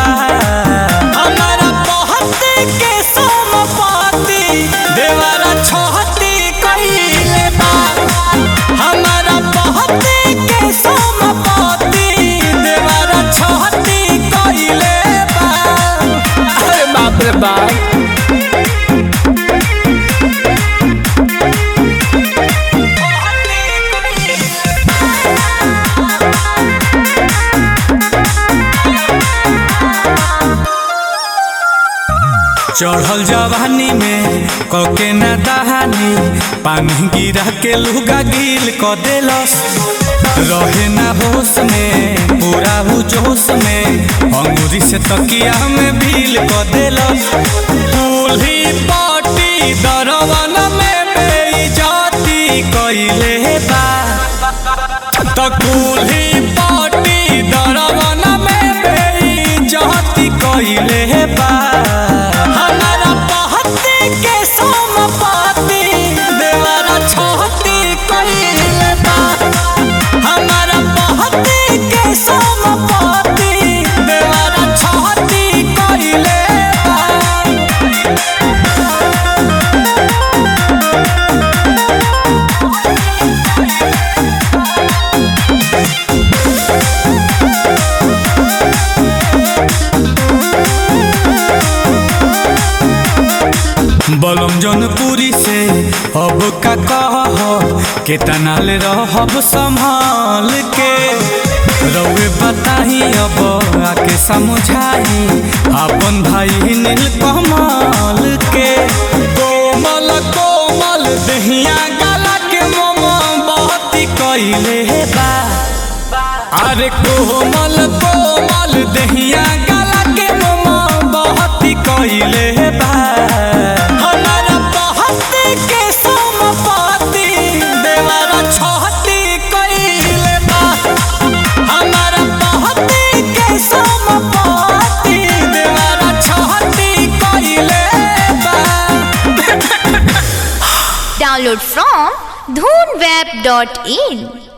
बा। हमारा पहती के समपाती देवरा छहती कइले बा। हमारा पहती के समपाती देवरा छहती कइले बा। अरे बाप रे बाप। चढ़ल जवानी में कके न दहानी पानी गिरा के लुगा गिल क देलस। रहे ना होश में पूरा जोश में अंगूरी से तकिया में भील क देलस। दूल्ही पाटी दरवन में बेइज्जती कइले बा। त दूल्ही पाटी दरवन में बेइज्जती कइले बा। हमारा पहती के समपाती देवरा छहती कइले बा। हमारा पहती के समपाती देवरा छहती कइले बा। बलम जनपुरी से अब का कह केतना ले रहब संभाल के। रउए बताही अब आके समझाई अपन भाई नील कमल के। कोमल कोमल दहिया गला के मोमबत्ती कइले बा। अरे कोमल कोमल दहिया गला के मोमबत्ती कइले बा। हमारा पहती के समपाती देवरा छहती कइले बा। हमारा पहती के समपाती देवरा छहती कइले बा। Download from dhoonweb.in